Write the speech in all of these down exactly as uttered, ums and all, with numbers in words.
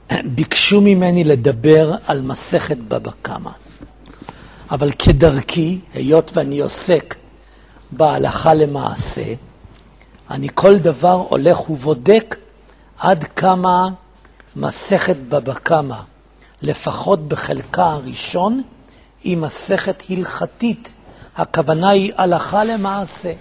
ביקשו ממני לדבר על מסכת בבא קמא, אבל כדרכי, היות ואני עוסק בהלכה למעשה, אני כל דבר הולך ובודק עד כמה מסכת בבא קמא, לפחות בחלקה הראשון, היא מסכת הלכתית. הכוונה היא הלכה למעשה.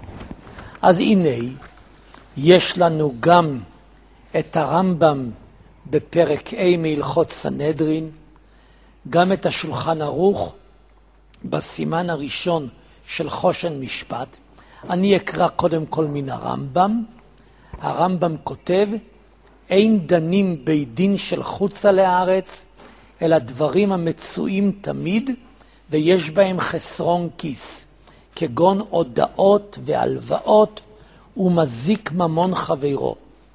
אז הנה, יש לנו גם את הרמב"ם בפרק A מהלכות סנהדרין, גם את השולחן ערוך בסימן הראשון של חושן משפט. אני אקרא קודם כל מן הרמב"ם. הרמב"ם כותב, אין דנים בית דין של חוצה לארץ, אלא דברים המצויים תמיד, ויש בהם חסרון כיס, כגון הודאות והלוואות, ומזיק ממון חברו.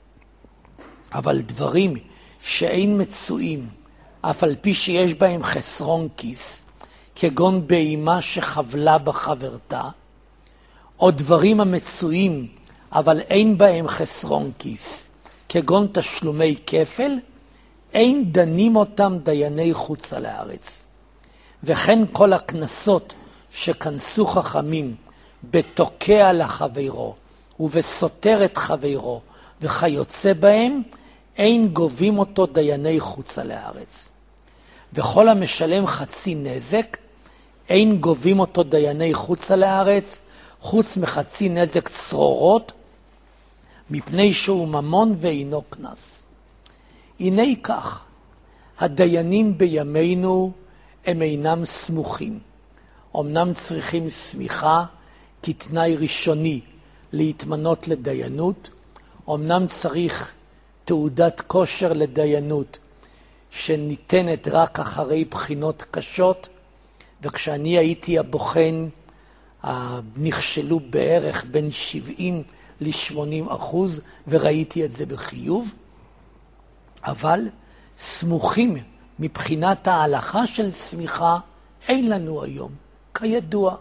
אבל דברים שאין מצויים, אף על פי שיש בהם חסרון כיס, כגון בהמה שחבלה בחברתה, או דברים המצויים, אבל אין בהם חסרון כיס, כגון תשלומי כפל, אין דנים אותם דייני חוצה לארץ. וכן כל הכנסות שכנסו חכמים בתוקע לחברו ובסותר את חברו וכיוצא בהם, אין גובים אותו דייני חוצה לארץ. וכל המשלם חצי נזק, אין גובים אותו דייני חוצה לארץ, חוץ מחצי נזק צרורות, מפני שהוא ממון ואינו כנס. הנה כך, הדיינים בימינו הם אינם סמוכים. אמנם צריכים סמיכה כתנאי ראשוני להתמנות לדיינות, אמנם צריך תעודת כושר לדיינות שניתנת רק אחרי בחינות קשות, וכשאני הייתי הבוחן נכשלו בערך בין שבעים ל-שמונים אחוז, וראיתי את זה בחיוב. אבל סמוכים מבחינת ההלכה של סמיכה אין לנו היום, כידוע.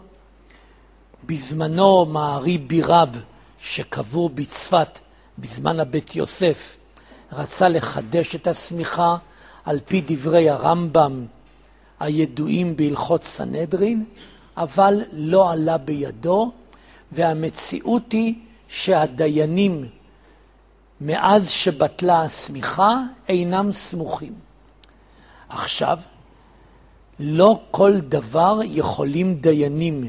בזמנו מערי בירב שקבור בצפת בזמן הבית יוסף רצה לחדש את הסמיכה על פי דברי הרמב"ם הידועים בהלכות סנהדרין, אבל לא עלה בידו, והמציאות היא שהדיינים מאז שבטלה הסמיכה אינם סמוכים. עכשיו, לא כל דבר יכולים דיינים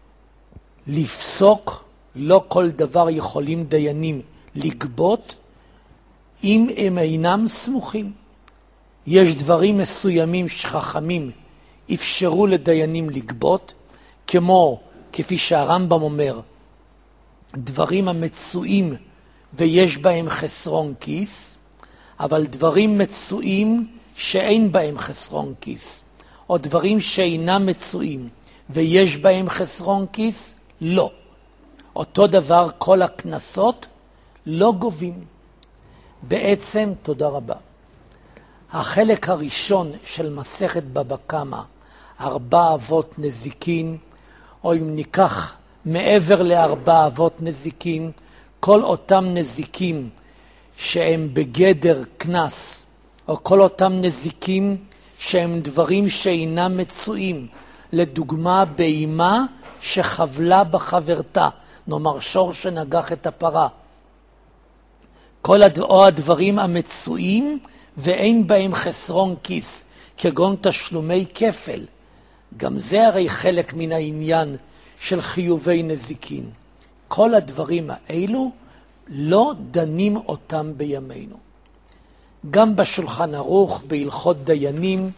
לפסוק, לא כל דבר יכולים דיינים לגבות, אם הם אינם סמוכים. יש דברים מסוימים שחכמים אפשרו לדיינים לגבות, כמו, כפי שהרמב"ם אומר, דברים המצויים ויש בהם חסרון כיס, אבל דברים מצויים שאין בהם חסרון כיס, או דברים שאינם מצויים ויש בהם חסרון כיס, לא. אותו דבר כל הכנסות לא גובים. בעצם, תודה רבה. החלק הראשון של מסכת בבא קמא, ארבע אבות נזיקין, או אם ניקח מעבר לארבע אבות נזיקין, כל אותם נזיקים שהם בגדר כנס, או כל אותם נזיקים שהם דברים שאינם מצויים, לדוגמה בהמה שחבלה בחברתה, נאמר שור שנגח את הפרה. כל הד... או הדברים המצויים ואין בהם חסרון כיס, כגון תשלומי כפל. גם זה הרי חלק מן העניין של חיובי נזיקין. כל הדברים האלו לא דנים אותם בימינו. גם בשולחן ערוך, בהלכות דיינים,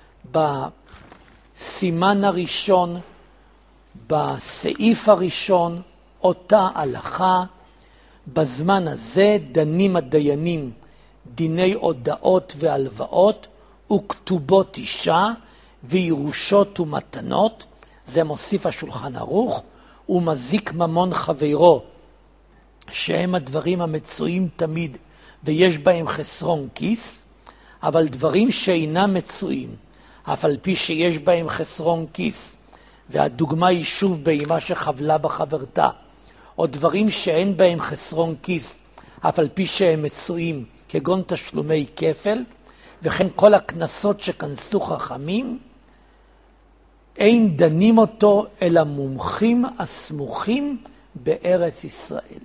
בסימן הראשון, בסעיף הראשון, אותה הלכה, בזמן הזה דנים הדיינים דיני הודאות והלוואות וכתובות אישה וירושות ומתנות, זה מוסיף השולחן ערוך, ומזיק ממון חברו, שהם הדברים המצויים תמיד ויש בהם חסרון כיס, אבל דברים שאינם מצויים, אף על פי שיש בהם חסרון כיס, והדוגמה היא שוב בהמה שחבלה בחברתה, או דברים שאין בהם חסרון כיס, אף על פי שהם מצויים, כגון תשלומי כפל, וכן כל הכנסות שכנסו חכמים, אין דנים אותו אל המומחים הסמוכים בארץ ישראל.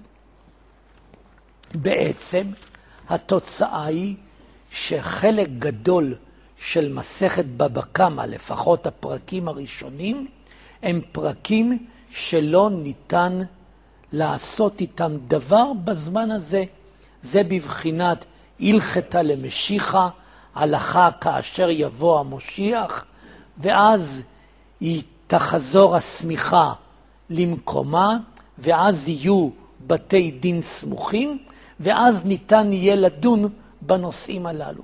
בעצם התוצאה היא שחלק גדול של מסכת בבא קמא, לפחות הפרקים הראשונים, הם פרקים שלא ניתן לעשות איתם דבר בזמן הזה. זה בבחינת הלכתא למשיחא, הלכה כאשר יבוא המשיח, ואז היא תחזור הסמיכה למקומה, ואז יהיו בתי דין סמוכים, ואז ניתן יהיה לדון בנושאים הללו.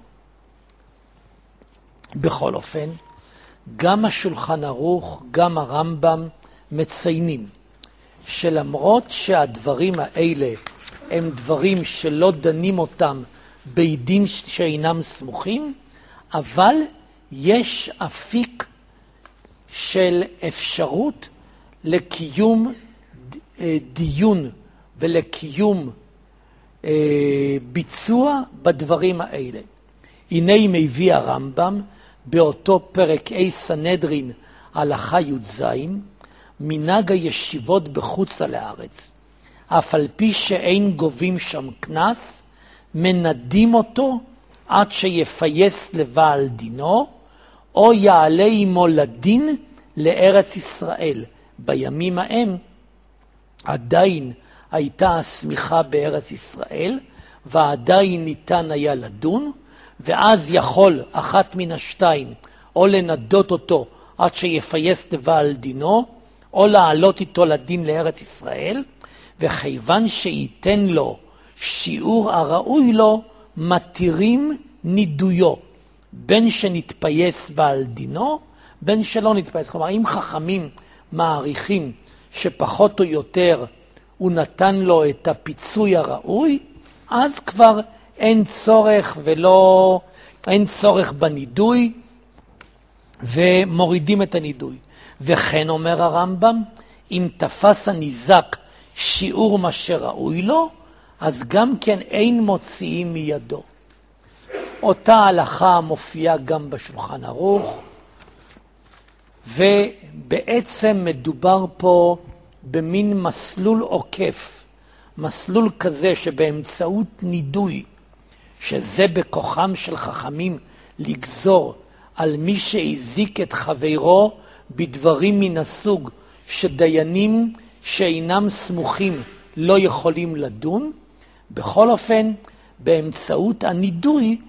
בכל אופן, גם השולחן ערוך, גם הרמב"ם מציינים שלמרות שהדברים האלה הם דברים שלא דנים אותם בעדים שאינם סמוכים, אבל יש אפיק של אפשרות לקיום דיון ולקיום ביצוע בדברים האלה. הנה מביא הרמב"ם באותו פרק אי סנהדרין הלכה י"ז, מנהג הישיבות בחוץ לארץ, אף על פי שאין גובים שם קנס, מנדים אותו עד שיפייס לבעל דינו, או יעלה עמו לדין לארץ ישראל. בימים ההם עדיין הייתה הסמיכה בארץ ישראל, ועדיין ניתן היה לדון, ואז יכול אחת מן השתיים, או לנדות אותו עד שיפייס לבעל דינו, או לעלות איתו לדין לארץ ישראל, וכיוון שייתן לו שיעור הראוי לו, מתירים נידויו, בין שנתפייס בעל דינו, בין שלא נתפייס. כלומר, אם חכמים מעריכים שפחות או יותר הוא נתן לו את הפיצוי הראוי, אז כבר אין צורך ולא, אין צורך בנידוי, ומורידים את הנידוי. וכן אומר הרמב"ם, אם תפס הניזק שיעור מה שראוי לו, אז גם כן אין מוציאים מידו. אותה הלכה מופיעה גם בשולחן ערוך, ובעצם מדובר פה במין מסלול עוקף, מסלול כזה שבאמצעות נידוי, שזה בכוחם של חכמים לגזור על מי שהזיק את חברו בדברים מן הסוג שדיינים שאינם סמוכים לא יכולים לדון. בכל אופן, באמצעות הנידוי,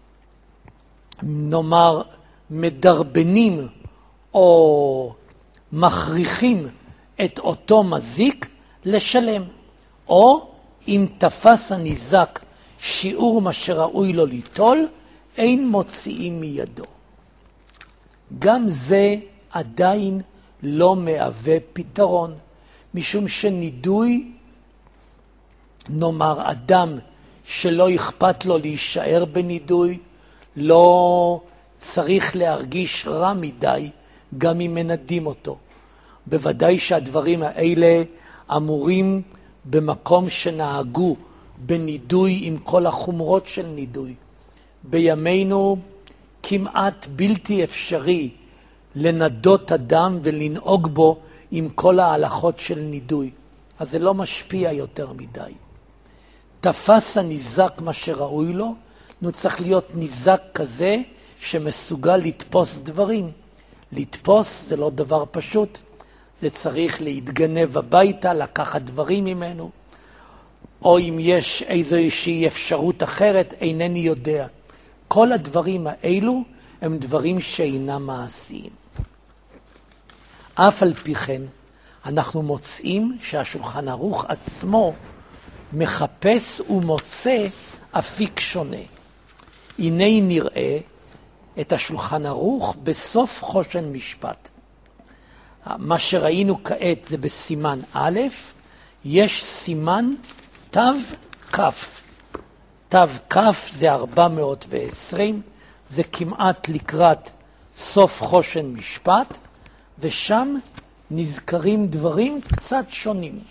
נאמר, מדרבנים או מכריחים את אותו מזיק לשלם. או אם תפס הניזק שיעור מה שראוי לו ליטול, אין מוציאים מידו. גם זה עדיין לא מהווה פתרון, משום שנידוי, נאמר אדם שלא אכפת לו להישאר בנידוי, לא צריך להרגיש רע מדי גם אם מנדים אותו. בוודאי שהדברים האלה אמורים במקום שנהגו בנידוי עם כל החומרות של נידוי. בימינו כמעט בלתי אפשרי לנדות אדם ולנהוג בו עם כל ההלכות של נידוי. אז זה לא משפיע יותר מדי. תפס הניזק מה שראוי לו, נו צריך להיות ניזק כזה שמסוגל לתפוס דברים. לתפוס זה לא דבר פשוט. זה צריך להתגנב הביתה, לקחת דברים ממנו, או אם יש איזושהי אפשרות אחרת, אינני יודע. כל הדברים האלו הם דברים שאינם מעשיים. אף על פי כן, אנחנו מוצאים שהשולחן ערוך עצמו מחפש ומוצא אפיק שונה. הנה נראה את השולחן ערוך בסוף חושן משפט. מה שראינו כעת זה בסימן א', יש סימן תו כף. תו כף זה ארבע מאות ועשרים, זה כמעט לקראת סוף חושן משפט, ושם נזכרים דברים קצת שונים.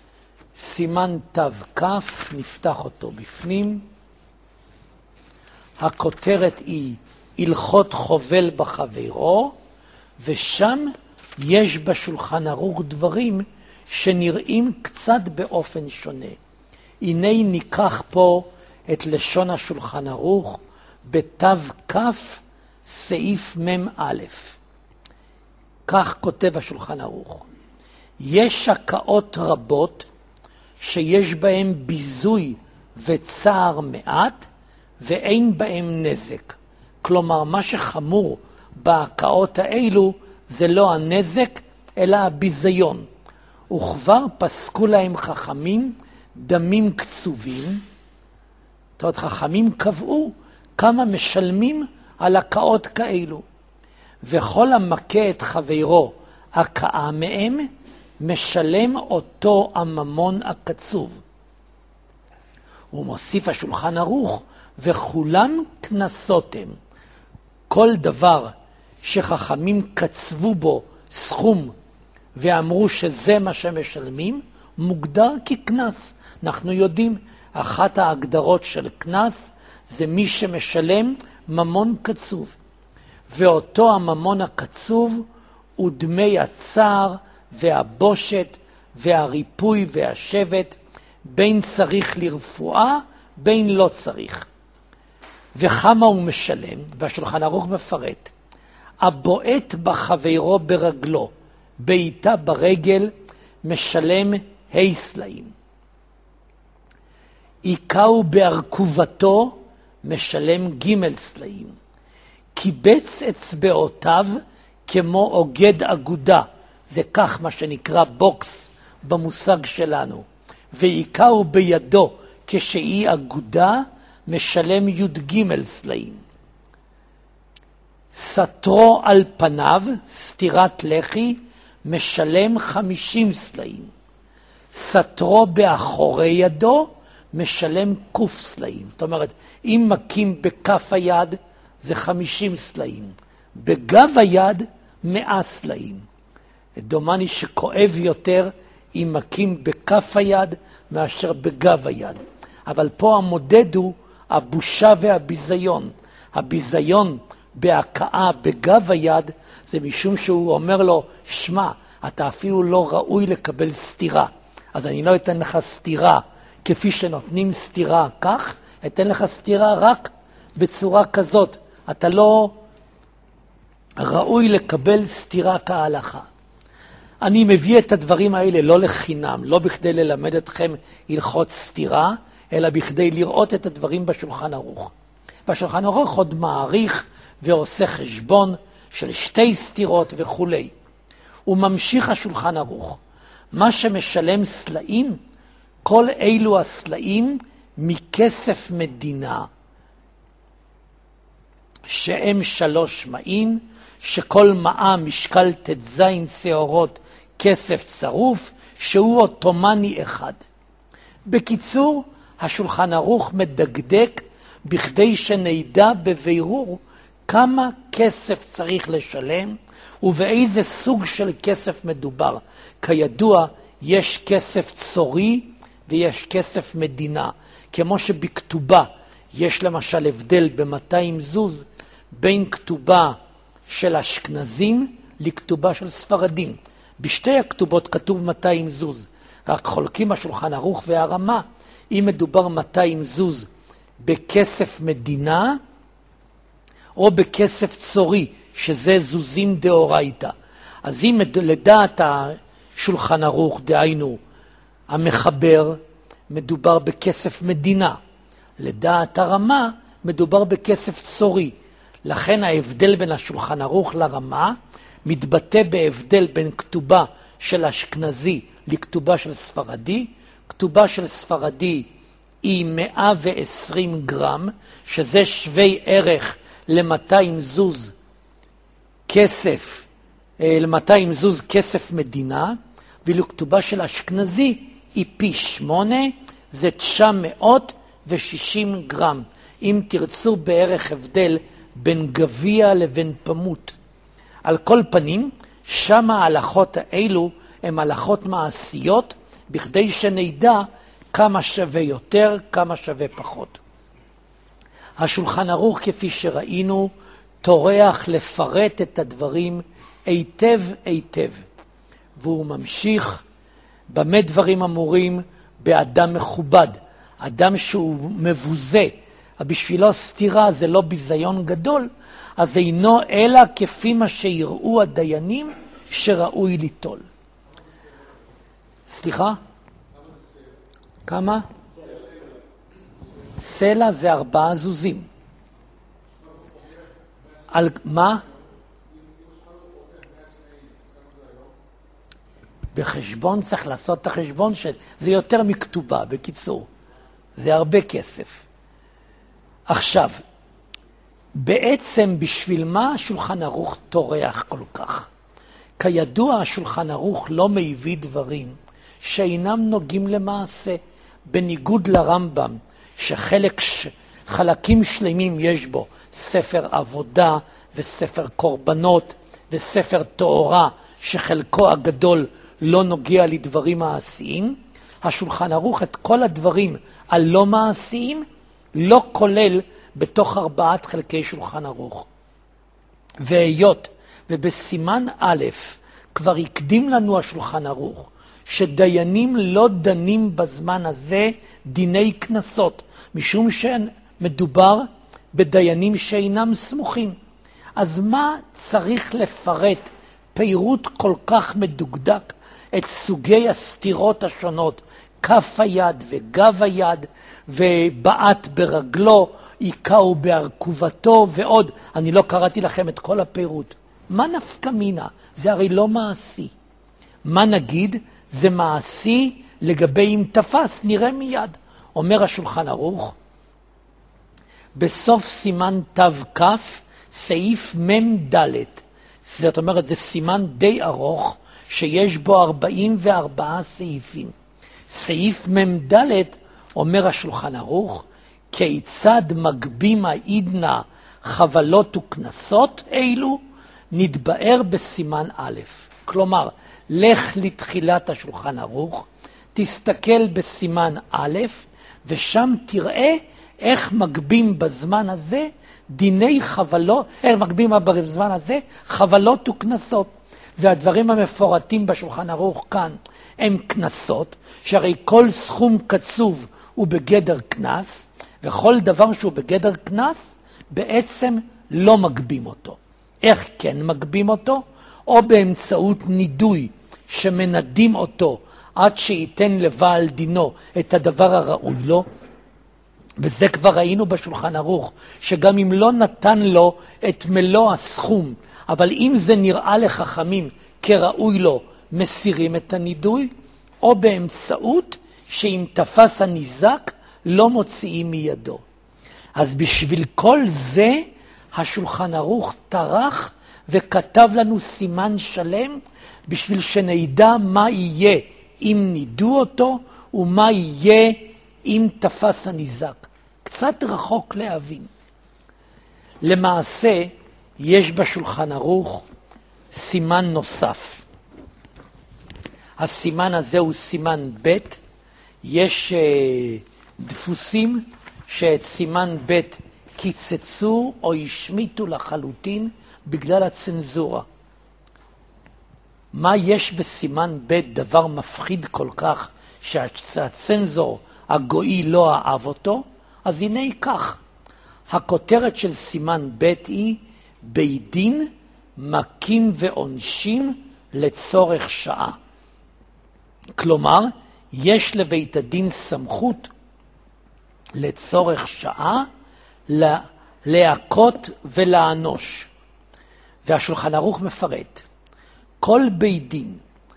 סימן תו כף, נפתח אותו בפנים. הכותרת היא הלכות חובל בחברו, ושם יש בשולחן ערוך דברים שנראים קצת באופן שונה. הנה ניקח פה את לשון השולחן ערוך בתו כף סעיף מם א'. כך כותב השולחן ערוך: יש הקאות רבות שיש בהם ביזוי וצער מעט ואין בהם נזק. כלומר, מה שחמור בהקאות האלו זה לא הנזק אלא הביזיון. וכבר פסקו להם חכמים דמים קצובים. זאת אומרת, חכמים קבעו כמה משלמים על הקאות כאלו. וכל המכה את חברו הקאה מהם, משלם אותו הממון הקצוב. הוא מוסיף השולחן ערוך, וכולם כנסות הם. כל דבר שחכמים קצבו בו סכום ואמרו שזה מה שמשלמים, מוגדר ככנס. אנחנו יודעים, אחת ההגדרות של כנס זה מי שמשלם ממון קצוב. ואותו הממון הקצוב הוא דמי הצער והבושת והריפוי והשבט, בין צריך לרפואה, בין לא צריך. וכמה הוא משלם, והשולחן ערוך מפרט: הבועט בחברו ברגלו, בעיטה ברגל, משלם ה' סלעים. עיקהו בארכובתו, משלם ג' סלעים. קיבץ אצבעותיו כמו אוגד אגודה, זה כך מה שנקרא בוקס במושג שלנו. ועיקהו בידו כשהיא אגודה, משלם י"ג סלעים. סתרו על פניו, סתירת לחי, משלם חמישים סלעים. סתרו באחורי ידו, משלם קוף סלעים. זאת אומרת, אם מכים בכף היד, זה חמישים סלעים. בגב היד, מאה סלעים. דומני שכואב יותר אם מכים בכף היד מאשר בגב היד. אבל פה המודד הוא הבושה והביזיון. הביזיון בהכאה בגב היד זה משום שהוא אומר לו, שמע, אתה אפילו לא ראוי לקבל סתירה. אז אני לא אתן לך סתירה כפי שנותנים סתירה כך, אתן לך סתירה רק בצורה כזאת. אתה לא ראוי לקבל סתירה כהלכה. אני מביא את הדברים האלה לא לחינם, לא בכדי ללמד אתכם הלכות סתירה, אלא בכדי לראות את הדברים בשולחן ערוך. בשולחן ערוך עוד מעריך ועושה חשבון של שתי סתירות וכו'. הוא ממשיך השולחן ערוך. מה שמשלם סלעים, כל אלו הסלעים מכסף מדינה, שהם שלוש מעין, שכל מעה משקל תזין שעורות כסף צרוף, שהוא אוטומני אחד. בקיצור, השולחן ערוך מדקדק בכדי שנדע בבירור כמה כסף צריך לשלם ובאיזה סוג של כסף מדובר. כידוע, יש כסף צורי ויש כסף מדינה. כמו שבכתובה יש למשל הבדל ב-מאתיים זוז בין כתובה של אשכנזים לכתובה של ספרדים. בשתי הכתובות כתוב מאתיים זוז, רק חולקים השולחן ערוך והרמה אם מדובר מאתיים זוז בכסף מדינה או בכסף צורי, שזה זוזים דאורייתא. אז אם לדעת השולחן ערוך, דהיינו המחבר, מדובר בכסף מדינה. לדעת הרמה מדובר בכסף צורי. לכן ההבדל בין השולחן ערוך לרמה מתבטא בהבדל בין כתובה של אשכנזי לכתובה של ספרדי. כתובה של ספרדי היא מאה ועשרים גרם, שזה שווי ערך ל-מאתיים זוז כסף, ל-מאתיים זוז כסף מדינה, ואילו כתובה של אשכנזי היא פי שמונה, זה תשע מאות ושישים גרם. אם תרצו בערך הבדל בין גביע לבין פמות. על כל פנים, שם ההלכות האלו הן הלכות מעשיות, בכדי שנדע כמה שווה יותר, כמה שווה פחות. השולחן ערוך, כפי שראינו, טורח לפרט את הדברים היטב היטב. והוא ממשיך במה דברים אמורים באדם מכובד, אדם שהוא מבוזה, בשבילו סתירה זה לא ביזיון גדול, אז אינו אלא כפי מה שיראו הדיינים שראוי ליטול. סליחה? כמה? סלע זה ארבעה זוזים. על מה? בחשבון צריך לעשות את החשבון של... זה יותר מכתובה, בקיצור. זה הרבה כסף. עכשיו, בעצם בשביל מה השולחן ערוך טורח כל כך? כידוע השולחן ערוך לא מביא דברים שאינם נוגעים למעשה, בניגוד לרמב"ם, שחלק, ש... חלקים שלמים יש בו, ספר עבודה וספר קורבנות וספר תורה, שחלקו הגדול לא נוגע לדברים מעשיים. השולחן ערוך את כל הדברים הלא מעשיים לא כולל בתוך ארבעת חלקי שולחן ערוך. והיות ובסימן א' כבר הקדים לנו השולחן ערוך שדיינים לא דנים בזמן הזה דיני כנסות, משום שמדובר בדיינים שאינם סמוכים. אז מה צריך לפרט פירוט כל כך מדוקדק את סוגי הסתירות השונות, כף היד וגב היד ובעת ברגלו, עיקהו בהרכובתו ועוד? אני לא קראתי לכם את כל הפירוט. מה נפקא מינה? זה הרי לא מעשי. מה נגיד? זה מעשי לגבי אם תפס, נראה מיד. אומר השולחן ערוך, בסוף סימן תו כף, סעיף מם ד', זאת אומרת, זה סימן די ארוך, שיש בו ארבעים וארבעה סעיפים. סעיף מם ד' אומר השולחן ערוך, כיצד מגבים העידנה חבלות וכנסות אלו, נתבאר בסימן א'. כלומר, לך לתחילת השולחן ערוך, תסתכל בסימן א', ושם תראה איך מגבים בזמן הזה דיני חבלות, איך מגבים בזמן הזה חבלות וכנסות. והדברים המפורטים בשולחן ערוך כאן הם כנסות, שהרי כל סכום קצוב הוא בגדר כנס, וכל דבר שהוא בגדר כנס בעצם לא מגבים אותו. איך כן מגבים אותו? או באמצעות נידוי שמנדים אותו עד שייתן לבעל דינו את הדבר הראוי לו, וזה כבר ראינו בשולחן ערוך, שגם אם לא נתן לו את מלוא הסכום, אבל אם זה נראה לחכמים כראוי לו, מסירים את הנידוי, או באמצעות שאם תפס הניזק, לא מוציאים מידו. אז בשביל כל זה, השולחן ערוך טרח וכתב לנו סימן שלם, בשביל שנדע מה יהיה אם נידו אותו, ומה יהיה אם תפס הניזק. קצת רחוק להבין. למעשה, יש בשולחן ערוך סימן נוסף. הסימן הזה הוא סימן ב'. יש uh, דפוסים שאת סימן ב' קיצצו או השמיטו לחלוטין בגלל הצנזורה. מה יש בסימן ב' דבר מפחיד כל כך שהצנזור הגוי לא אהב אותו? אז הנה כך. הכותרת של סימן ב' היא בית דין מכים ועונשים לצורך שעה. כלומר, יש לבית הדין סמכות לצורך שעה להכות ולענוש. והשולחן ערוך מפרט. כל בית דין,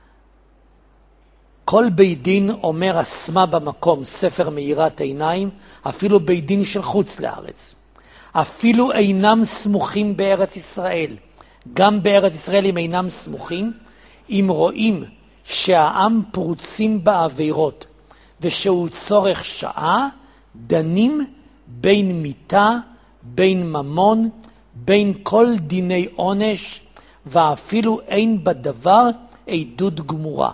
כל בית דין אומר הסמה במקום, ספר מאירת עיניים, אפילו בית דין של חוץ לארץ. אפילו אינם סמוכים בארץ ישראל. גם בארץ ישראל הם אינם סמוכים, אם רואים שהעם פרוצים בעבירות, ושהוא צורך שעה, דנים בין מיתה, בין ממון, בין כל דיני עונש, ואפילו אין בדבר עדות גמורה.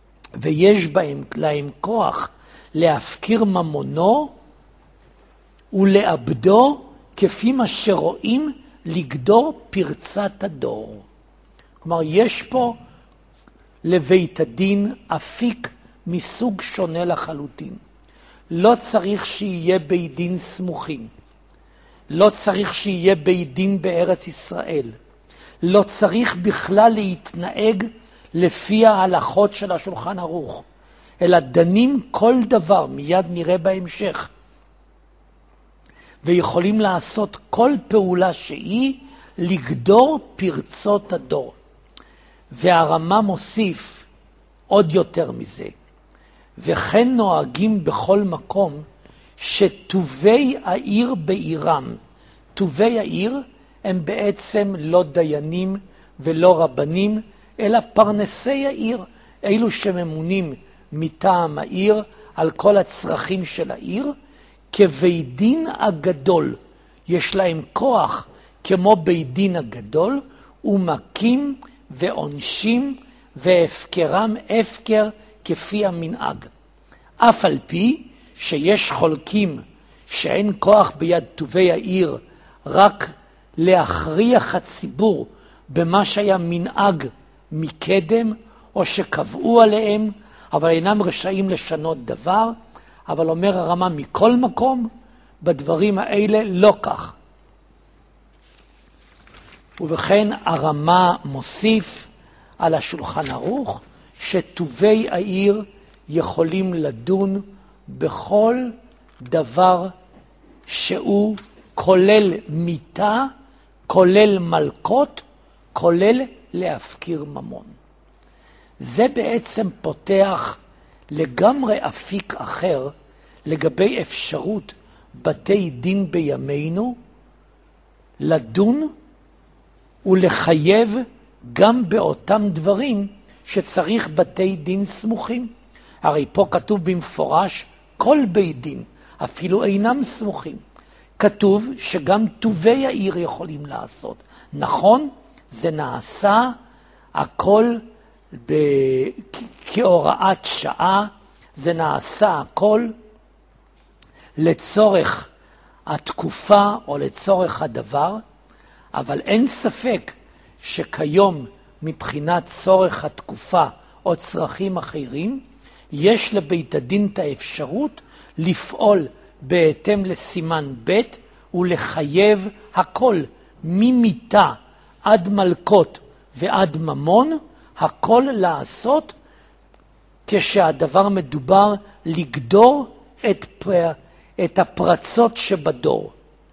ויש בהם להם כוח להפקיר ממונו ולאבדו כפי מה שרואים לגדור פרצת הדור. כלומר, יש פה לבית הדין אפיק מסוג שונה לחלוטין. לא צריך שיהיה בית דין סמוכים. לא צריך שיהיה בית דין בארץ ישראל. לא צריך בכלל להתנהג לפי ההלכות של השולחן ערוך, אלא דנים כל דבר, מיד נראה בהמשך, ויכולים לעשות כל פעולה שהיא לגדור פרצות הדור. והרמה מוסיף עוד יותר מזה, וכן נוהגים בכל מקום שטובי העיר בעירם. טובי העיר הם בעצם לא דיינים ולא רבנים, אלא פרנסי העיר, אלו שממונים מטעם העיר על כל הצרכים של העיר, כבית דין הגדול. יש להם כוח כמו בית דין הגדול, ומקים ועונשים והפקרם הפקר כפי המנהג. אף על פי שיש חולקים שאין כוח ביד טובי העיר רק להכריח הציבור במה שהיה מנהג מקדם או שקבעו עליהם, אבל אינם רשאים לשנות דבר. אבל אומר הרמה מכל מקום, בדברים האלה לא כך. ובכן הרמה מוסיף על השולחן ערוך שטובי העיר יכולים לדון בכל דבר שהוא כולל מיטה, כולל מלכות, כולל להפקיר ממון. זה בעצם פותח לגמרי אפיק אחר לגבי אפשרות בתי דין בימינו לדון ולחייב גם באותם דברים שצריך בתי דין סמוכים. הרי פה כתוב במפורש כל בית דין, אפילו אינם סמוכים. כתוב שגם טובי העיר יכולים לעשות. נכון, זה נעשה הכל ב... כהוראת שעה, זה נעשה הכל לצורך התקופה או לצורך הדבר, אבל אין ספק שכיום מבחינת צורך התקופה או צרכים אחרים, יש לבית הדין את האפשרות לפעול בהתאם לסימן ב' ולחייב הכל ממיטה עד מלכות ועד ממון, הכל לעשות כשהדבר מדובר לגדור את, פר... את הפרצות שבדור.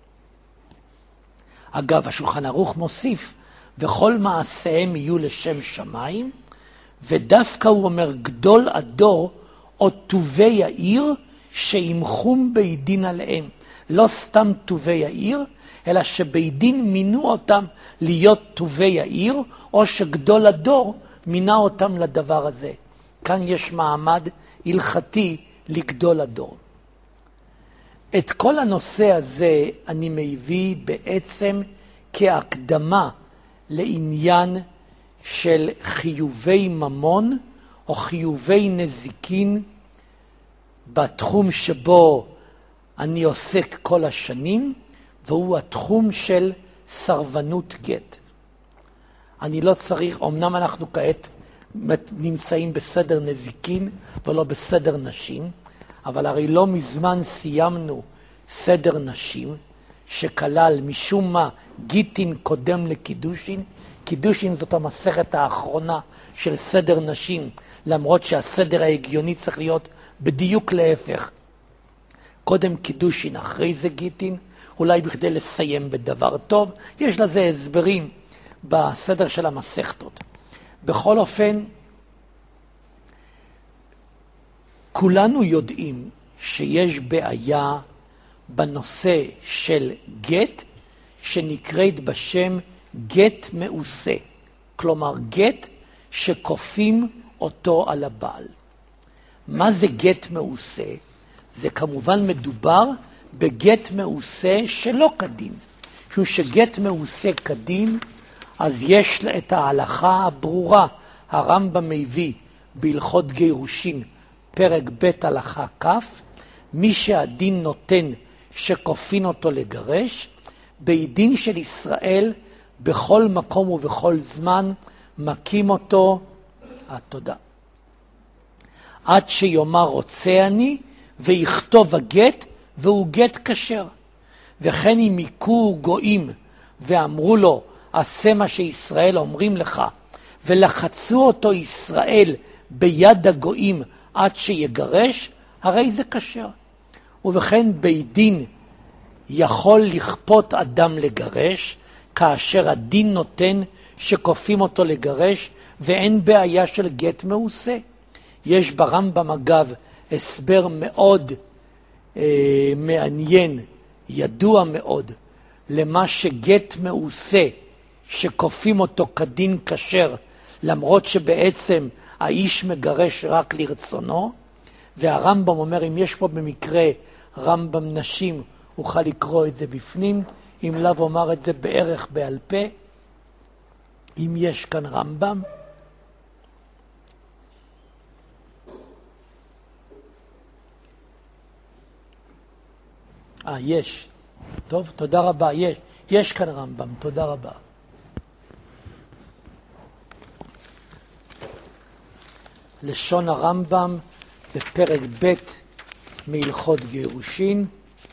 אגב, השולחן ערוך מוסיף, וכל מעשיהם יהיו לשם שמיים, ודווקא הוא אומר גדול הדור או טובי העיר שימחום בית דין עליהם. לא סתם טובי העיר, אלא שבית דין מינו אותם להיות טובי העיר, או שגדול הדור מינה אותם לדבר הזה. כאן יש מעמד הלכתי לגדול הדור. את כל הנושא הזה אני מביא בעצם כהקדמה לעניין של חיובי ממון או חיובי נזיקין בתחום שבו אני עוסק כל השנים, והוא התחום של סרבנות גט. אני לא צריך, אמנם אנחנו כעת נמצאים בסדר נזיקין ולא בסדר נשים, אבל הרי לא מזמן סיימנו סדר נשים שכלל משום מה גיטין קודם לקידושין. קידושין זאת המסכת האחרונה של סדר נשים, למרות שהסדר ההגיוני צריך להיות בדיוק להפך. קודם קידושין, אחרי זה גיטין, אולי בכדי לסיים בדבר טוב. יש לזה הסברים בסדר של המסכתות. בכל אופן, כולנו יודעים שיש בעיה בנושא של גט, שנקראת בשם גט מעושה. כלומר, גט שכופים אותו על הבעל. מה זה גט מעושה? זה כמובן מדובר בגט מעושה שלא כדין. משום שגט מעושה כדין, אז יש את ההלכה הברורה, הרמב"ם מביא בהלכות גירושין, פרק ב' הלכה כ', מי שהדין נותן שכופין אותו לגרש, בית דין של ישראל בכל מקום ובכל זמן מכים אותו, אה, תודה, עד שיאמר רוצה אני, ויכתוב הגט, והוא גט כשר. וכן אם היכו גויים ואמרו לו עשה מה שישראל אומרים לך, ולחצו אותו ישראל ביד הגויים עד שיגרש, הרי זה כשר. ובכן בית דין יכול לכפות אדם לגרש, כאשר הדין נותן שכופים אותו לגרש, ואין בעיה של גט מעושה. יש ברמב"ם אגב הסבר מאוד אה, מעניין, ידוע מאוד, למה שגט מעושה, שכופים אותו כדין כשר, למרות שבעצם האיש מגרש רק לרצונו. והרמב"ם אומר, אם יש פה במקרה רמב"ם נשים, אוכל לקרוא את זה בפנים, אם לאו אומר את זה בערך בעל פה, אם יש כאן רמב"ם. אה, יש. טוב, תודה רבה, יש. יש כאן רמב"ם, תודה רבה. לשון הרמב"ם בפרק ב' מהלכות גירושין.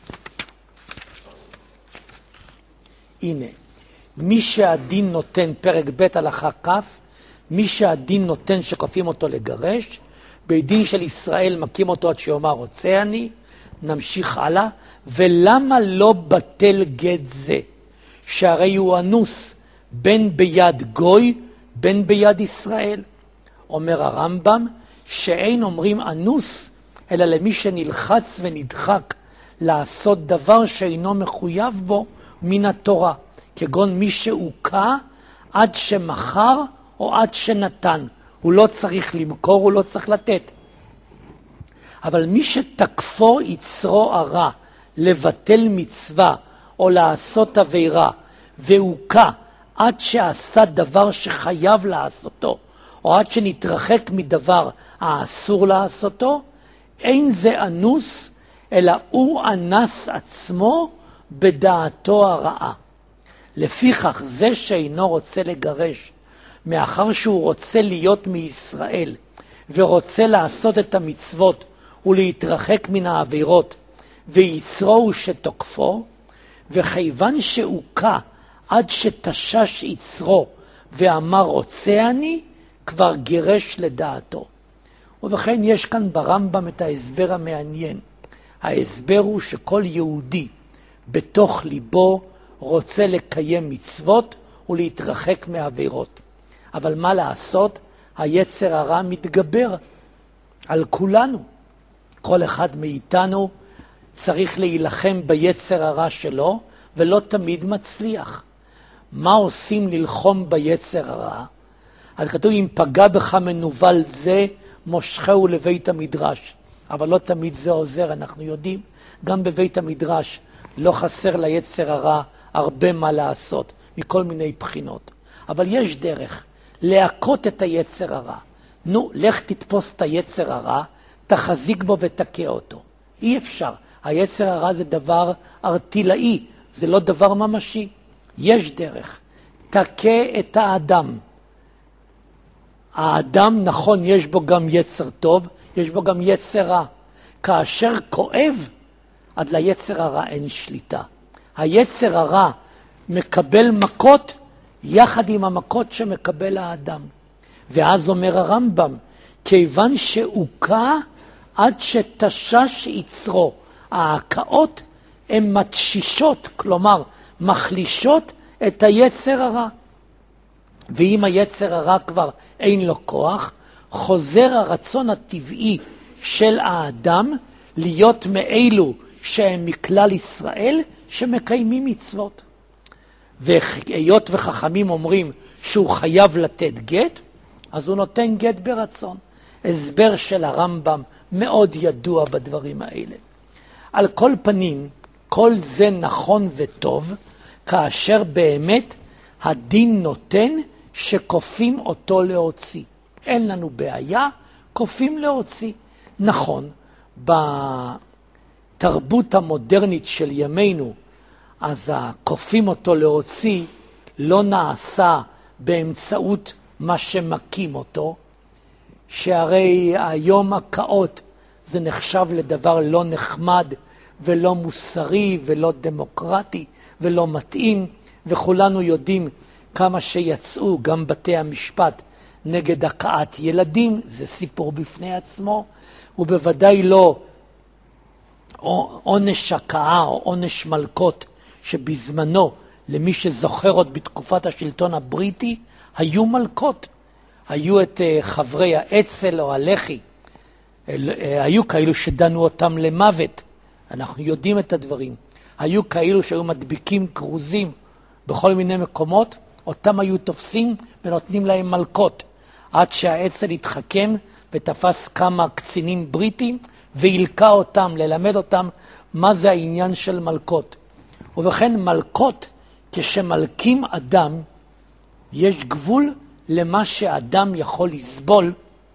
הנה, מי שהדין נותן, פרק ב' הלכה כ', מי שהדין נותן שכופים אותו לגרש, בית דין של ישראל מכים אותו עד שיאמר רוצה אני. נמשיך הלאה. ולמה לא בטל גט זה? שהרי הוא אנוס בין ביד גוי בין ביד ישראל. אומר הרמב"ם שאין אומרים אנוס אלא למי שנלחץ ונדחק לעשות דבר שאינו מחויב בו מן התורה, כגון מי שהוקע עד שמחר או עד שנתן. הוא לא צריך למכור, הוא לא צריך לתת. אבל מי שתקפו יצרו הרע לבטל מצווה או לעשות עבירה, והוקע עד שעשה דבר שחייב לעשותו, או עד שנתרחק מדבר האסור לעשותו, אין זה אנוס, אלא הוא אנס עצמו בדעתו הרעה. לפיכך זה שאינו רוצה לגרש, מאחר שהוא רוצה להיות מישראל, ורוצה לעשות את המצוות ולהתרחק מן העבירות, ויצרו הוא שתוקפו, וכיוון שהוקע עד שתשש יצרו ואמר רוצה אני, כבר גירש לדעתו. ובכן יש כאן ברמב"ם את ההסבר המעניין. ההסבר הוא שכל יהודי בתוך ליבו רוצה לקיים מצוות ולהתרחק מעבירות. אבל מה לעשות? היצר הרע מתגבר על כולנו. כל אחד מאיתנו צריך להילחם ביצר הרע שלו, ולא תמיד מצליח. מה עושים ללחום ביצר הרע? אז כתוב, אם פגע בך מנוול זה, מושכהו לבית המדרש. אבל לא תמיד זה עוזר, אנחנו יודעים. גם בבית המדרש לא חסר ליצר הרע הרבה מה לעשות, מכל מיני בחינות. אבל יש דרך להכות את היצר הרע. נו, לך תתפוס את היצר הרע, תחזיק בו ותקה אותו. אי אפשר. היצר הרע זה דבר ארטילאי, זה לא דבר ממשי. יש דרך. תקה את האדם. האדם, נכון, יש בו גם יצר טוב, יש בו גם יצר רע. כאשר כואב, עד ליצר הרע אין שליטה. היצר הרע מקבל מכות יחד עם המכות שמקבל האדם. ואז אומר הרמב"ם, כיוון שהוקע עד שתשש יצרו. ההקאות הן מתשישות, כלומר מחלישות את היצר הרע. ואם היצר הרע כבר אין לו כוח, חוזר הרצון הטבעי של האדם להיות מאלו שהם מכלל ישראל שמקיימים מצוות. והיות וחכמים אומרים שהוא חייב לתת גט, אז הוא נותן גט ברצון. הסבר של הרמב"ם מאוד ידוע בדברים האלה. על כל פנים, כל זה נכון וטוב, כאשר באמת הדין נותן שכופים אותו להוציא. אין לנו בעיה, כופים להוציא. נכון, בתרבות המודרנית של ימינו, אז הכופים אותו להוציא לא נעשה באמצעות מה שמקים אותו, שהרי היום הקאות זה נחשב לדבר לא נחמד ולא מוסרי ולא דמוקרטי ולא מתאים, וכולנו יודעים כמה שיצאו גם בתי המשפט נגד הקאת ילדים, זה סיפור בפני עצמו, ובוודאי לא עונש הקאה או עונש מלכות, שבזמנו, למי שזוכר עוד בתקופת השלטון הבריטי, היו מלכות. היו את חברי האצ"ל או הלח"י, היו כאלו שדנו אותם למוות, אנחנו יודעים את הדברים. היו כאלו שהיו מדביקים קרוזים בכל מיני מקומות, אותם היו תופסים ונותנים להם מלכות, עד שהאצ"ל התחכם ותפס כמה קצינים בריטים והילקה אותם, ללמד אותם מה זה העניין של מלכות. ובכן מלכות, כשמלכים אדם, יש גבול למה שאדם יכול לסבול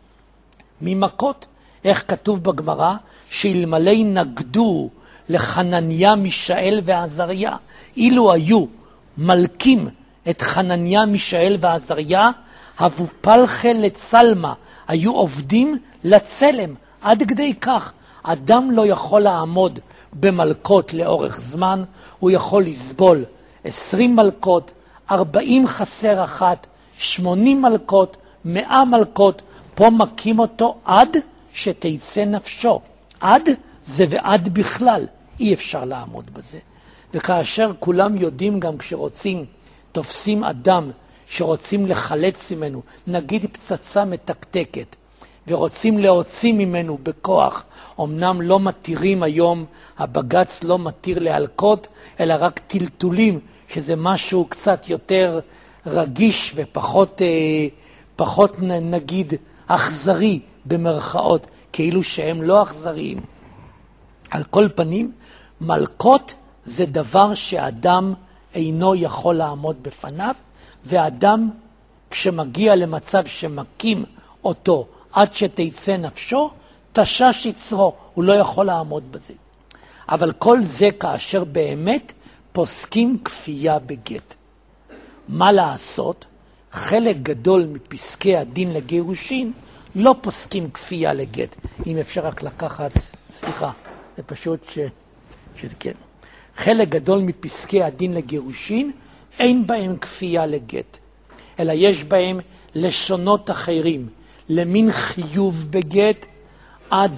ממכות. איך כתוב בגמרא? שאלמלא נגדו לחנניה, מישאל ועזריה, אילו היו מלכים את חנניה, מישאל ועזריה, הבו פלחה לצלמה, היו עובדים לצלם. עד כדי כך אדם לא יכול לעמוד במלכות לאורך זמן, הוא יכול לסבול עשרים מלכות, ארבעים חסר אחת, שמונים מלכות, מאה מלכות, פה מקים אותו עד שתיצא נפשו. עד זה ועד בכלל, אי אפשר לעמוד בזה. וכאשר כולם יודעים, גם כשרוצים, תופסים אדם שרוצים לחלץ ממנו, נגיד פצצה מתקתקת, ורוצים להוציא ממנו בכוח, אמנם לא מתירים היום, הבג"ץ לא מתיר להלקות, אלא רק טלטולים, שזה משהו קצת יותר רגיש ופחות אה, פחות נגיד אכזרי במרכאות, כאילו שהם לא אכזריים. על כל פנים, מלכות זה דבר שאדם אינו יכול לעמוד בפניו, ואדם כשמגיע למצב שמקים אותו עד שתיצא נפשו, תשש יצרו, הוא לא יכול לעמוד בזה. אבל כל זה כאשר באמת פוסקים כפייה בגט. מה לעשות? חלק גדול מפסקי הדין לגירושין לא פוסקים כפייה לגט. אם אפשר רק לקחת, סליחה, זה פשוט ש... שכן. חלק גדול מפסקי הדין לגירושין אין בהם כפייה לגט, אלא יש בהם לשונות אחרים, למין חיוב בגט, עד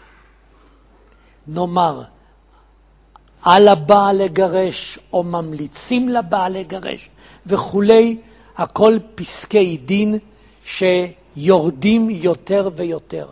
נאמר על הבעל לגרש או ממליצים לבעל לגרש וכולי, הכל פסקי דין שיורדים יותר ויותר.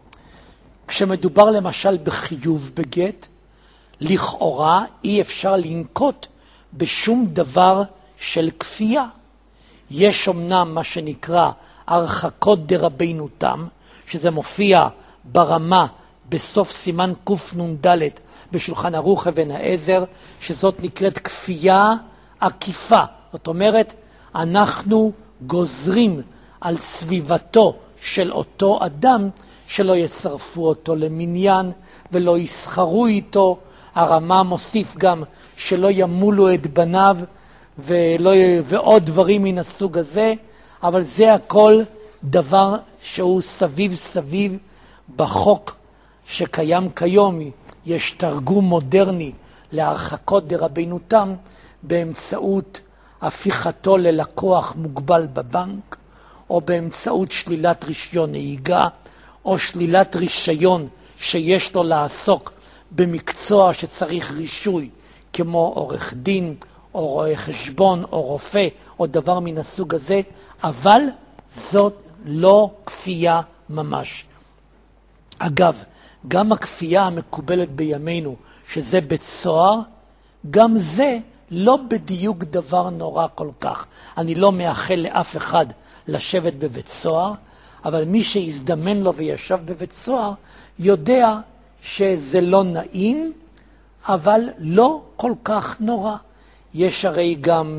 כשמדובר למשל בחיוב בגט, לכאורה אי אפשר לנקוט בשום דבר של כפייה. יש אמנם מה שנקרא הרחקות דרבנו תם, שזה מופיע ברמה בסוף סימן קנ"ד בשולחן ערוך אבן העזר, שזאת נקראת כפייה עקיפה. זאת אומרת, אנחנו גוזרים על סביבתו של אותו אדם שלא יצרפו אותו למניין ולא יסחרו איתו. הרמה מוסיף גם שלא ימולו את בניו ולא, ועוד דברים מן הסוג הזה, אבל זה הכל דבר שהוא סביב סביב בחוק שקיים כיום. יש תרגום מודרני להרחקות דרבנו תם באמצעות הפיכתו ללקוח מוגבל בבנק, או באמצעות שלילת רישיון נהיגה, או שלילת רישיון שיש לו לעסוק במקצוע שצריך רישוי, כמו עורך דין, או רואה חשבון, או רופא, או דבר מן הסוג הזה, אבל זאת לא כפייה ממש. אגב, גם הכפייה המקובלת בימינו, שזה בית סוהר, גם זה לא בדיוק דבר נורא כל כך. אני לא מאחל לאף אחד לשבת בבית סוהר, אבל מי שהזדמן לו וישב בבית סוהר, יודע שזה לא נעים, אבל לא כל כך נורא. יש הרי גם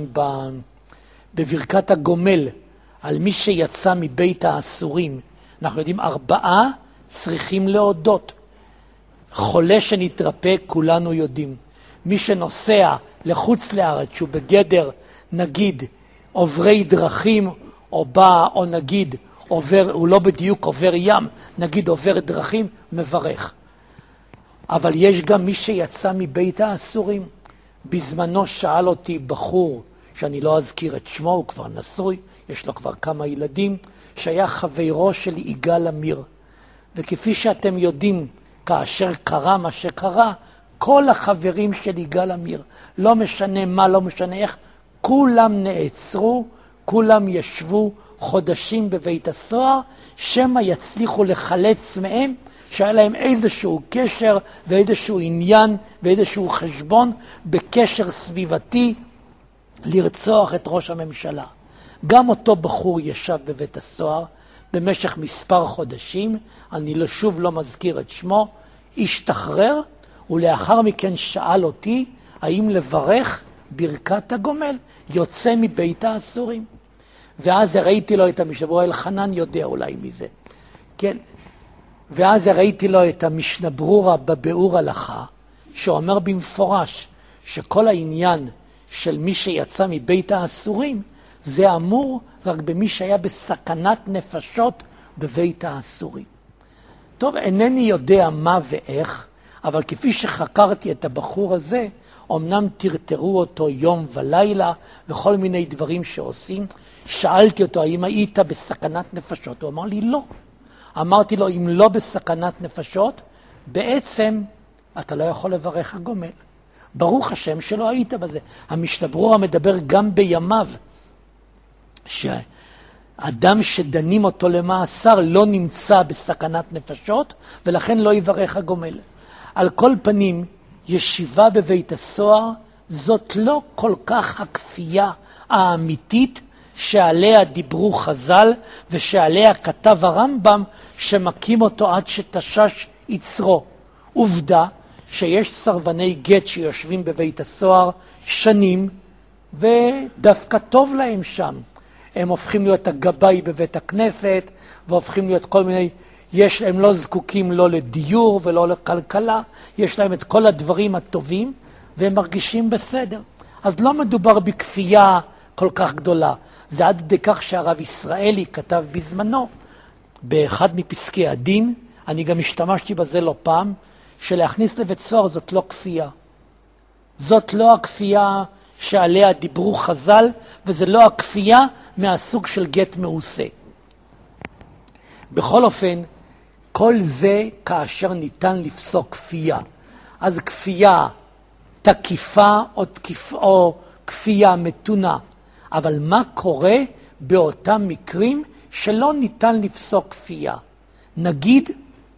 בברכת הגומל, על מי שיצא מבית האסורים, אנחנו יודעים, ארבעה צריכים להודות. חולה שנתרפא, כולנו יודעים. מי שנוסע לחוץ לארץ, שהוא בגדר, נגיד, עוברי דרכים, או בא, או נגיד, עובר, הוא לא בדיוק עובר ים, נגיד עובר דרכים, מברך. אבל יש גם מי שיצא מבית האסורים. בזמנו שאל אותי בחור, שאני לא אזכיר את שמו, הוא כבר נשוי, יש לו כבר כמה ילדים, שהיה חברו של יגאל עמיר. וכפי שאתם יודעים, כאשר קרה מה שקרה, כל החברים של יגאל עמיר, לא משנה מה, לא משנה איך, כולם נעצרו, כולם ישבו חודשים בבית הסוהר, שמא יצליחו לחלץ מהם, שהיה להם איזשהו קשר ואיזשהו עניין ואיזשהו חשבון בקשר סביבתי לרצוח את ראש הממשלה. גם אותו בחור ישב בבית הסוהר במשך מספר חודשים, אני לא, שוב לא מזכיר את שמו, השתחרר, ולאחר מכן שאל אותי האם לברך ברכת הגומל, יוצא מבית האסורים. ואז ראיתי לו את המשנה, אלחנן יודע אולי מזה, כן? ואז ראיתי לו את המשנה ברורה בביאור הלכה, שאומר במפורש שכל העניין של מי שיצא מבית האסורים, זה אמור רק במי שהיה בסכנת נפשות בבית האסורים. טוב, אינני יודע מה ואיך, אבל כפי שחקרתי את הבחור הזה, אמנם תרתרו אותו יום ולילה וכל מיני דברים שעושים, שאלתי אותו האם היית בסכנת נפשות, הוא אמר לי לא. אמרתי לו, אם לא בסכנת נפשות, בעצם אתה לא יכול לברך הגומל. ברוך השם שלא היית בזה. המשנה ברורה מדבר גם בימיו, שאדם שדנים אותו למאסר לא נמצא בסכנת נפשות, ולכן לא יברך הגומל. על כל פנים, ישיבה בבית הסוהר, זאת לא כל כך הכפייה האמיתית, שעליה דיברו חז"ל, ושעליה כתב הרמב"ם, שמקים אותו עד שתשש יצרו. עובדה שיש סרבני גט שיושבים בבית הסוהר שנים, ודווקא טוב להם שם. הם הופכים להיות הגבאי בבית הכנסת, והופכים להיות כל מיני, יש, הם לא זקוקים לא לדיור ולא לכלכלה, יש להם את כל הדברים הטובים, והם מרגישים בסדר. אז לא מדובר בכפייה כל כך גדולה. זה עד כדי כך שהרב ישראלי כתב בזמנו, באחד מפסקי הדין, אני גם השתמשתי בזה לא פעם, שלהכניס לבית סוהר זאת לא כפייה. זאת לא הכפייה שעליה דיברו חז"ל, וזה לא הכפייה מהסוג של גט מעושה. בכל אופן, כל זה כאשר ניתן לפסוק כפייה. אז כפייה תקיפה או, תקיפ... או כפייה מתונה. אבל מה קורה באותם מקרים שלא ניתן לפסוק כפייה? נגיד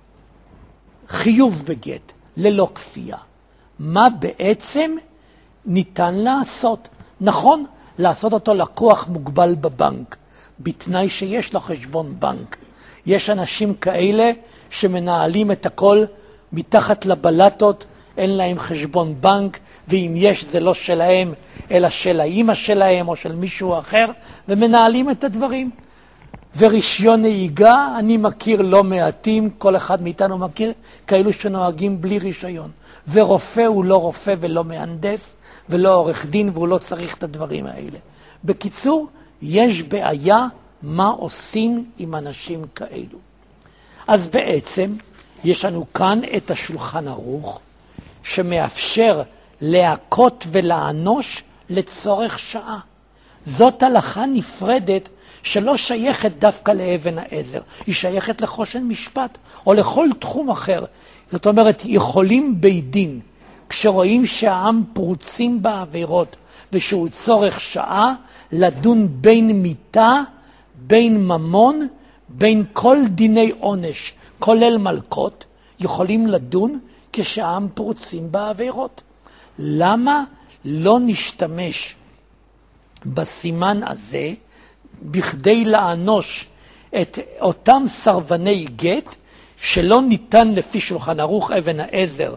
חיוב בגט, ללא כפייה. מה בעצם ניתן לעשות? נכון, לעשות אותו לקוח מוגבל בבנק, בתנאי שיש לו חשבון בנק. יש אנשים כאלה שמנהלים את הכל מתחת לבלטות, אין להם חשבון בנק, ואם יש זה לא שלהם, אלא של האמא שלהם או של מישהו אחר, ומנהלים את הדברים. ורישיון נהיגה, אני מכיר לא מעטים, כל אחד מאיתנו מכיר, כאלו שנוהגים בלי רישיון. ורופא הוא לא רופא ולא מהנדס, ולא עורך דין, והוא לא צריך את הדברים האלה. בקיצור, יש בעיה מה עושים עם אנשים כאלו. אז בעצם, יש לנו כאן את השולחן ערוך, שמאפשר להכות ולענוש לצורך שעה. זאת הלכה נפרדת שלא שייכת דווקא לאבן העזר, היא שייכת לחושן משפט או לכל תחום אחר. זאת אומרת, יכולים בית דין, כשרואים שהעם פרוצים בעבירות ושהוא צורך שעה, לדון בין מיתה, בין ממון, בין כל דיני עונש, כולל מלכות, יכולים לדון כשהעם פרוצים בעבירות. למה לא נשתמש בסימן הזה בכדי לענוש את אותם סרבני גט שלא ניתן לפי שולחן ערוך אבן העזר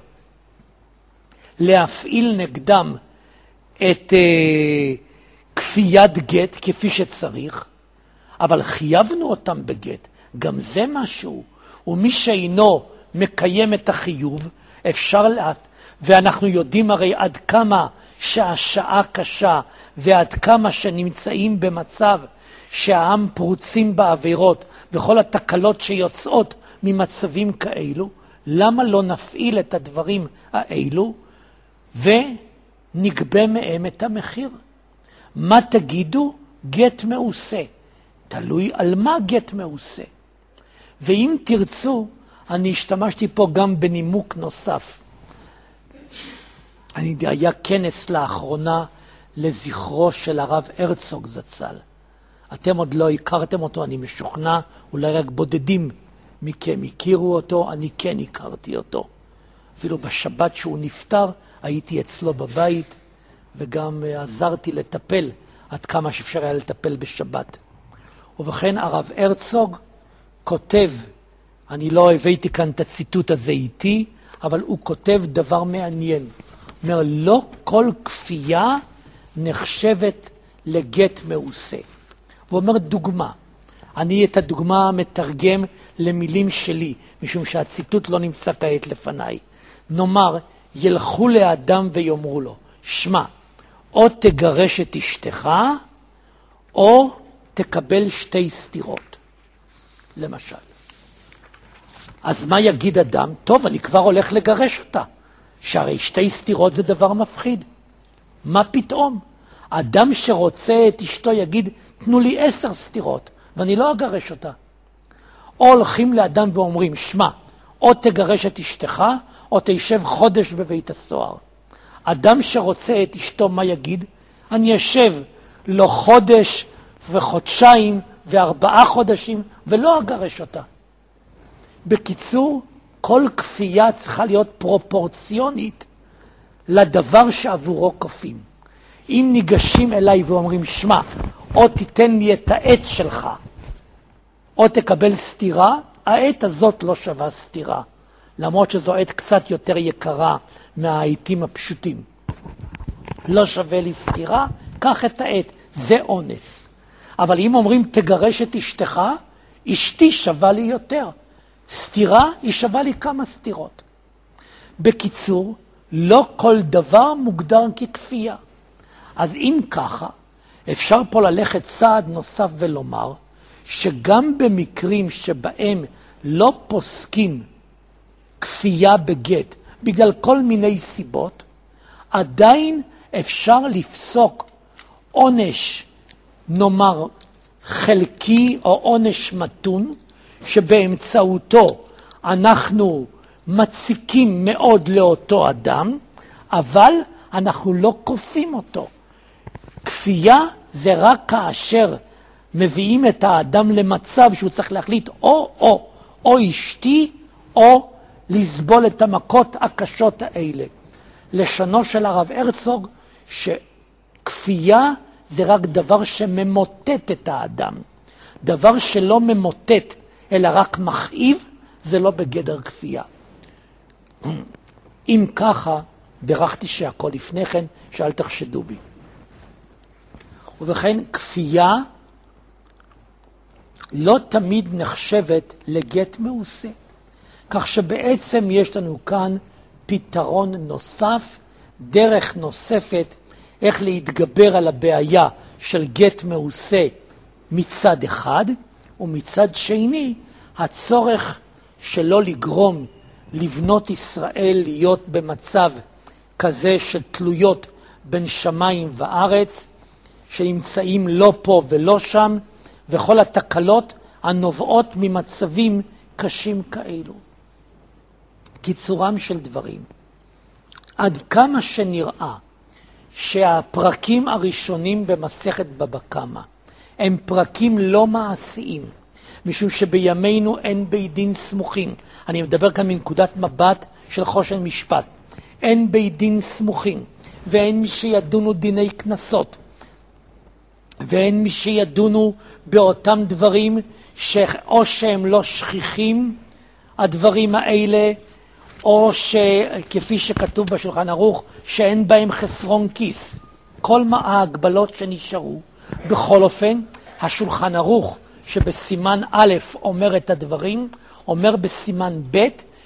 להפעיל נגדם את uh, כפיית גט כפי שצריך, אבל חייבנו אותם בגט, גם זה משהו. ומי שאינו מקיים את החיוב, אפשר לה... ואנחנו יודעים הרי עד כמה שהשעה קשה, ועד כמה שנמצאים במצב שהעם פרוצים בעבירות, וכל התקלות שיוצאות ממצבים כאלו, למה לא נפעיל את הדברים האלו, ונגבה מהם את המחיר? מה תגידו? גט מעושה. תלוי על מה גט מעושה. ואם תרצו, אני השתמשתי פה גם בנימוק נוסף. אני היה כנס לאחרונה לזכרו של הרב הרצוג זצ"ל. אתם עוד לא הכרתם אותו, אני משוכנע, אולי רק בודדים מכם הכירו אותו, אני כן הכרתי אותו. אפילו בשבת שהוא נפטר, הייתי אצלו בבית, וגם עזרתי לטפל, עד כמה שאפשר היה לטפל בשבת. ובכן, הרב הרצוג כותב, אני לא הבאתי כאן את הציטוט הזה איתי, אבל הוא כותב דבר מעניין. הוא אומר, לא כל כפייה נחשבת לגט מעושה. הוא אומר דוגמה. אני את הדוגמה מתרגם למילים שלי, משום שהציטוט לא נמצא כעת לפניי. נאמר, ילכו לאדם ויאמרו לו, שמע, או תגרש את אשתך, או תקבל שתי סתירות. למשל. אז מה יגיד אדם? טוב, אני כבר הולך לגרש אותה. שהרי שתי סתירות זה דבר מפחיד. מה פתאום? אדם שרוצה את אשתו יגיד, תנו לי עשר סתירות, ואני לא אגרש אותה. או הולכים לאדם ואומרים, שמע, או תגרש את אשתך, או תישב חודש בבית הסוהר. אדם שרוצה את אשתו, מה יגיד? אני אשב לו חודש וחודשיים וארבעה חודשים, ולא אגרש אותה. בקיצור, כל כפייה צריכה להיות פרופורציונית לדבר שעבורו כופים. אם ניגשים אליי ואומרים, שמע, או תיתן לי את העט שלך, או תקבל סתירה, העט הזאת לא שווה סתירה, למרות שזו עט קצת יותר יקרה מהעיתים הפשוטים. לא שווה לי סתירה, קח את העט, זה אונס. אבל אם אומרים, תגרש את אשתך, אשתי שווה לי יותר. סתירה היא שווה לי כמה סתירות. בקיצור, לא כל דבר מוגדר ככפייה. אז אם ככה, אפשר פה ללכת צעד נוסף ולומר, שגם במקרים שבהם לא פוסקים כפייה בגט, בגלל כל מיני סיבות, עדיין אפשר לפסוק עונש, נאמר חלקי או עונש מתון, שבאמצעותו אנחנו מציקים מאוד לאותו אדם, אבל אנחנו לא כופים אותו. כפייה זה רק כאשר מביאים את האדם למצב שהוא צריך להחליט או או, או אשתי או לסבול את המכות הקשות האלה. לשונו של הרב הרצוג שכפייה זה רק דבר שממוטט את האדם. דבר שלא ממוטט אלא רק מכאיב, זה לא בגדר כפייה. אם ככה, ברכתי שהכל לפני כן, שאל תחשדו בי. ובכן, כפייה לא תמיד נחשבת לגט מעושה. כך שבעצם יש לנו כאן פתרון נוסף, דרך נוספת, איך להתגבר על הבעיה של גט מעושה מצד אחד, ומצד שני, הצורך שלא לגרום לבנות ישראל להיות במצב כזה של תלויות בין שמיים וארץ, שנמצאים לא פה ולא שם, וכל התקלות הנובעות ממצבים קשים כאלו. קיצורם של דברים, עד כמה שנראה שהפרקים הראשונים במסכת בבא קמא הם פרקים לא מעשיים, משום שבימינו אין בית דין סמוכים. אני מדבר כאן מנקודת מבט של חושן משפט. אין בית דין סמוכים, ואין מי שידונו דיני כנסות, ואין מי שידונו באותם דברים שאו שהם לא שכיחים, הדברים האלה, או שכפי שכתוב בשולחן ערוך, שאין בהם חסרון כיס. כל מה ההגבלות שנשארו. בכל אופן, השולחן ערוך שבסימן א' אומר את הדברים, אומר בסימן ב'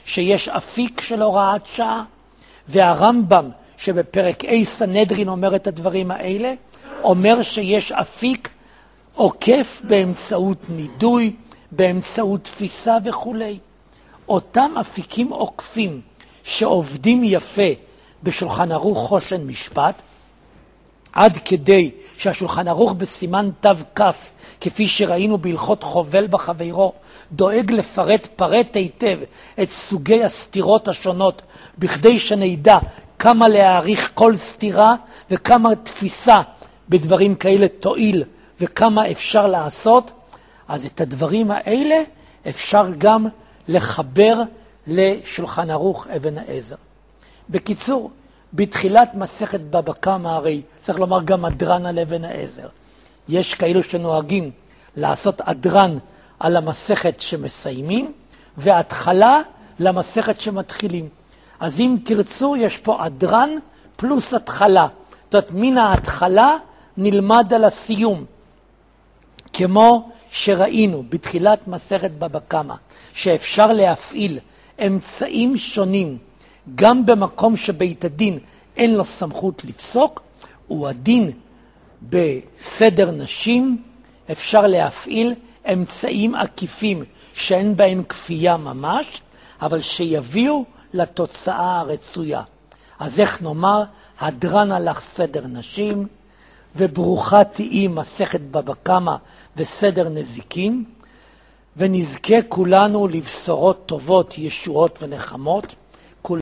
שיש אפיק של הוראת שעה, והרמב"ם שבפרק A סנהדרין אומר את הדברים האלה, אומר שיש אפיק עוקף באמצעות נידוי, באמצעות תפיסה וכו'. אותם אפיקים עוקפים שעובדים יפה בשולחן ערוך חושן משפט, עד כדי שהשולחן ערוך בסימן תו כף, כפי שראינו בהלכות חובל בחברו, דואג לפרט פרט היטב את סוגי הסתירות השונות, בכדי שנדע כמה להעריך כל סתירה וכמה תפיסה בדברים כאלה תועיל וכמה אפשר לעשות. אז את הדברים האלה אפשר גם לחבר לשולחן ערוך אבן העזר. בקיצור, בתחילת מסכת בבא קמא, הרי צריך לומר גם אדרן על אבן העזר. יש כאלו שנוהגים לעשות אדרן על המסכת שמסיימים, והתחלה למסכת שמתחילים. אז אם תרצו, יש פה אדרן פלוס התחלה. זאת אומרת, מן ההתחלה נלמד על הסיום. כמו שראינו בתחילת מסכת בבא קמא, שאפשר להפעיל אמצעים שונים, גם במקום שבית הדין אין לו סמכות לפסוק, הוא הדין בסדר נשים, אפשר להפעיל אמצעים עקיפים שאין בהם כפייה ממש, אבל שיביאו לתוצאה הרצויה. אז איך נאמר, הדרן הלך סדר נשים, וברוכה תהי מסכת בבא קמא וסדר נזיקין, ונזכה כולנו לבשורות טובות, ישועות ונחמות.